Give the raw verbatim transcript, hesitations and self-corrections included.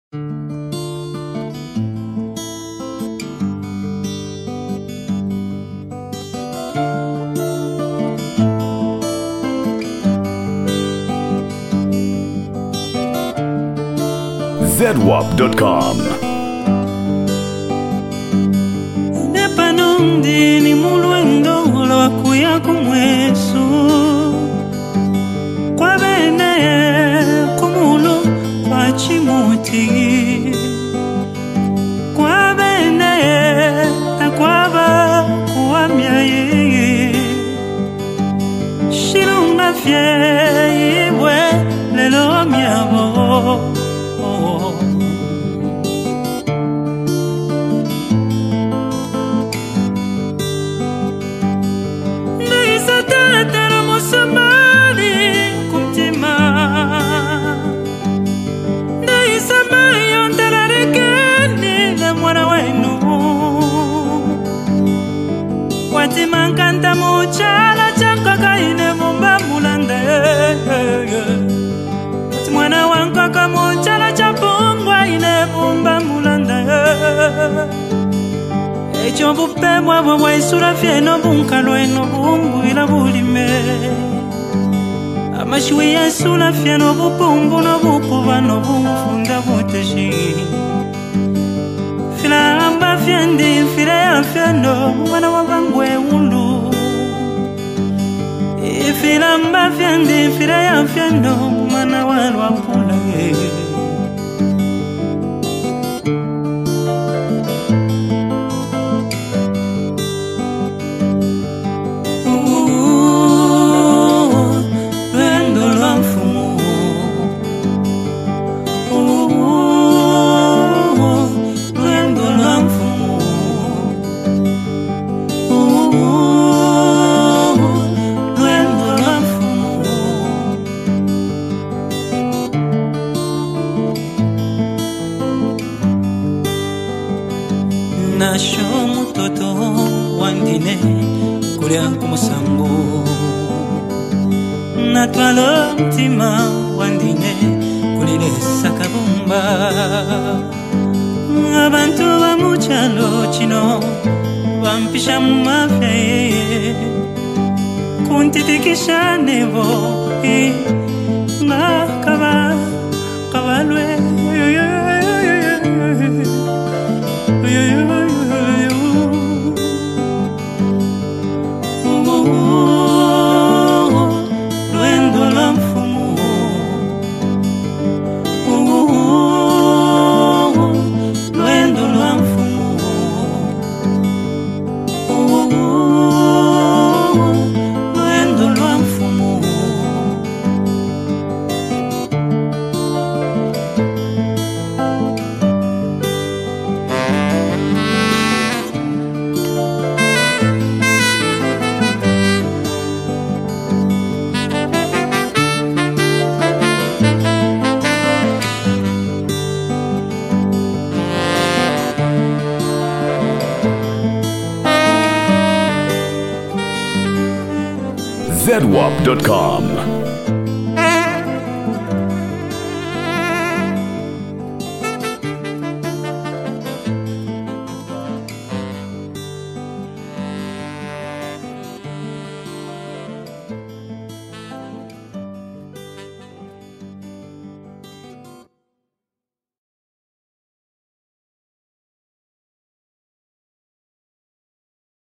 Z W A P dot com. Nepanundi ni muluendo la kuya kumwesu kwa bene kumulu kwa chimuti kwa bene takwaba kwa miaye shilunga fye iwe lelo miabo Mankanta muchala chanka kaine mumba mulande mwana wanka kamuchala chapungwa ine mumba mulande echo bupe mwabo mwaisura fieno bunkalweno bumbu ila bulime amashwi yasula fieno bupumbu no bupuba no bufunda buteshi Filamba fiendi file ya fiendo mwana wabangwe ulu Filamba fiendi file ya fiendo mwana walwa pula Nasho mutoto wandine kulia kumusango Natwalo mtima wandine kulile sakabumba Abantu wa muchalo chino wampisha mumafeye Kuntitikisha nebo Nga kaba kabalwe Z W A P dot com.